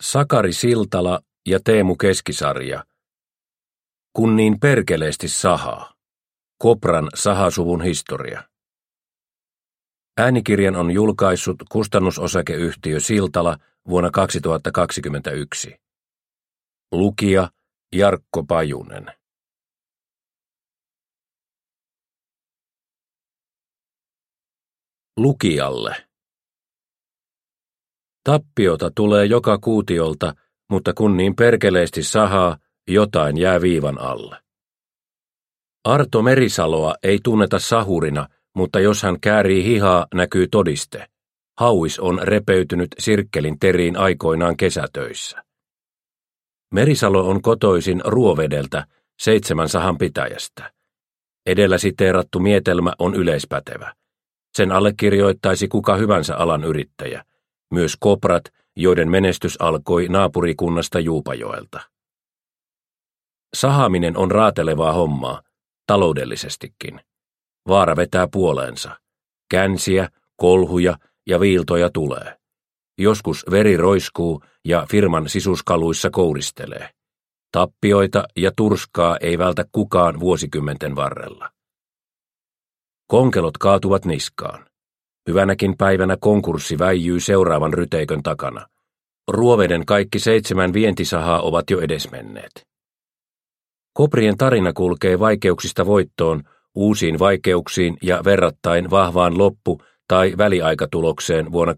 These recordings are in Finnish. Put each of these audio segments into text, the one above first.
Sakari Siltala ja Teemu Keskisarja. Kun niin perkeleesti sahaa. Kopran sahasuvun historia. Äänikirjan on julkaissut kustannusosakeyhtiö Siltala vuonna 2021. Lukija Jarkko Pajunen. Lukijalle. Tappiota tulee joka kuutiolta, mutta kun niin perkeleesti sahaa, jotain jää viivan alle. Arto Merisaloa ei tunneta sahurina, mutta jos hän käärii hihaa, näkyy todiste. Hauis on repeytynyt sirkkelin teriin aikoinaan kesätöissä. Merisalo on kotoisin Ruovedeltä, 7 sahan pitäjästä. Edellä siteerattu mietelmä on yleispätevä. Sen allekirjoittaisi kuka hyvänsä alan yrittäjä, myös koprat, joiden menestys alkoi naapurikunnasta Juupajoelta. Sahaaminen on raatelevaa hommaa, taloudellisestikin. Vaara vetää puoleensa. Känsiä, kolhuja ja viiltoja tulee. Joskus veri roiskuu ja firman sisuskaluissa kouristelee. Tappioita ja turskaa ei vältä kukaan vuosikymmenten varrella. Konkelot kaatuvat niskaan. Hyvänäkin päivänä konkurssi väijyy seuraavan ryteikön takana. Ruoveden kaikki 7 vientisahaa ovat jo edesmenneet. Koprien tarina kulkee vaikeuksista voittoon, uusiin vaikeuksiin ja verrattain vahvaan loppu- tai väliaikatulokseen vuonna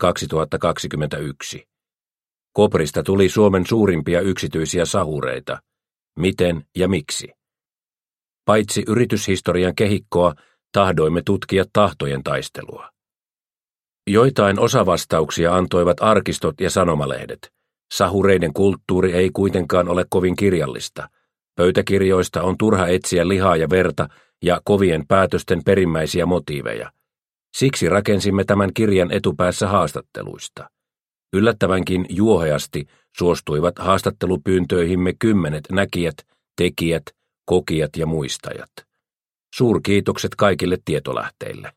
2021. Koprista tuli Suomen suurimpia yksityisiä sahureita. Miten ja miksi? Paitsi yrityshistorian kehikkoa, tahdoimme tutkia tahtojen taistelua. Joitain osavastauksia antoivat arkistot ja sanomalehdet. Sahureiden kulttuuri ei kuitenkaan ole kovin kirjallista. Pöytäkirjoista on turha etsiä lihaa ja verta ja kovien päätösten perimmäisiä motiiveja. Siksi rakensimme tämän kirjan etupäässä haastatteluista. Yllättävänkin juoheasti suostuivat haastattelupyyntöihimme 10 näkijät, tekijät, kokijat ja muistajat. Suurkiitokset kaikille tietolähteille.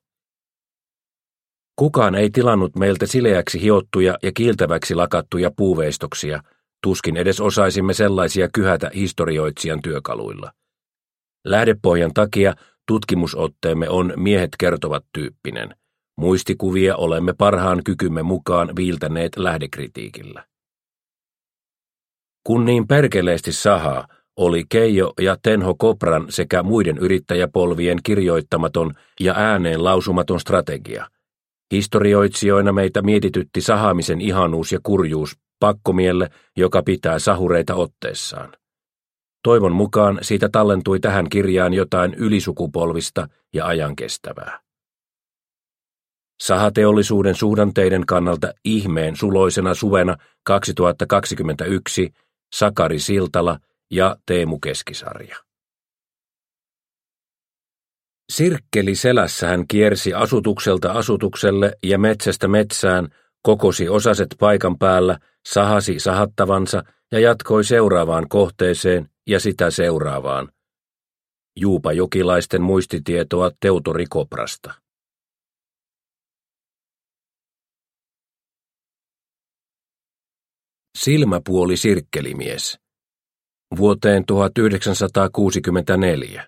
Kukaan ei tilannut meiltä sileäksi hiottuja ja kiiltäväksi lakattuja puuveistoksia, tuskin edes osaisimme sellaisia kyhätä historioitsijan työkaluilla. Lähdepohjan takia tutkimusotteemme on miehet kertovat tyyppinen. Muistikuvia olemme parhaan kykymme mukaan viiltäneet lähdekritiikillä. Kun niin perkeleesti sahaa, oli Keijo ja Tenho Kopran sekä muiden yrittäjäpolvien kirjoittamaton ja ääneen lausumaton strategia. Historioitsijoina meitä mietitytti sahaamisen ihanuus ja kurjuus pakkomielle, joka pitää sahureita otteessaan. Toivon mukaan siitä tallentui tähän kirjaan jotain ylisukupolvista ja ajankestävää. Sahateollisuuden suhdanteiden kannalta ihmeen suloisena suvena 2021 Sakari Siltala ja Teemu Keskisarja. Sirkkeli selässä hän kiersi asutukselta asutukselle ja metsästä metsään, kokosi osaset paikan päällä, sahasi sahattavansa ja jatkoi seuraavaan kohteeseen ja sitä seuraavaan. Juupajokilaisten muistitietoa Teutori Koprasta. Silmäpuoli sirkkelimies. Vuoteen 1964.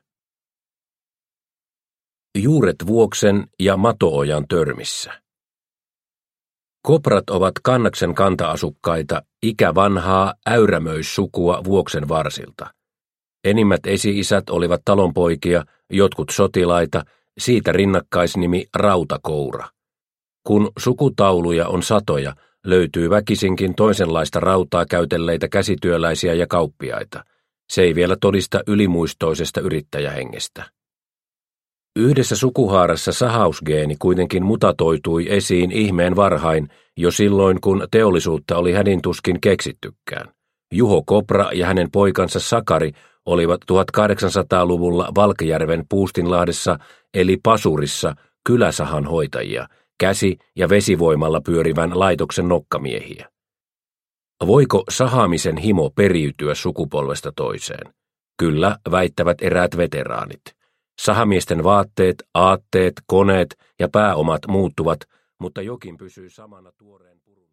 Juuret Vuoksen ja Matoojan törmissä. Koprat ovat Kannaksen kanta-asukkaita, ikävanhaa äyrämöissukua Vuoksen varsilta. Enimmät esi-isät olivat talonpoikia, jotkut sotilaita, siitä rinnakkaisnimi Rautakoura. Kun sukutauluja on satoja, löytyy väkisinkin toisenlaista rautaa käytelleitä käsityöläisiä ja kauppiaita. Se ei vielä todista ylimuistoisesta yrittäjähengestä. Yhdessä sukuhaarassa sahausgeeni kuitenkin mutatoitui esiin ihmeen varhain jo silloin, kun teollisuutta oli hädintuskin keksittykään. Juho Kopra ja hänen poikansa Sakari olivat 1800-luvulla Valkejärven Puustinlahdessa eli Pasurissa kyläsahan hoitajia, käsi- ja vesivoimalla pyörivän laitoksen nokkamiehiä. Voiko sahaamisen himo periytyä sukupolvesta toiseen? Kyllä, väittävät eräät veteraanit. Sahamiesten vaatteet, aatteet, koneet ja pääomat muuttuvat, mutta jokin pysyy samana tuoreen purun.